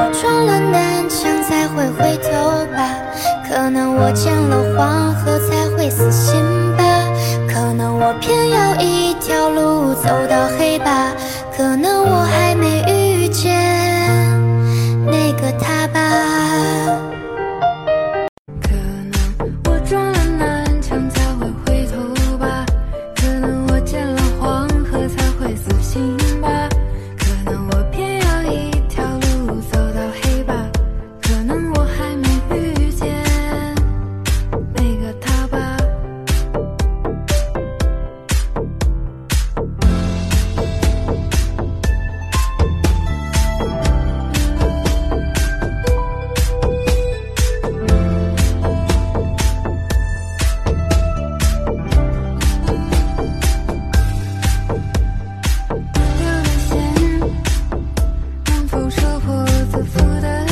我撞了南墙才会回头吧，可能我见了黄河才会死心吧，可能我偏要一条路走到黑吧，可能我还没遇见那个他吧。可能我撞了南墙才会回头吧，可能我见了黄河才会死心吧，可能我偏要一条路走到黑吧，可能我还没遇见那个他吧。留的线能否说破自负的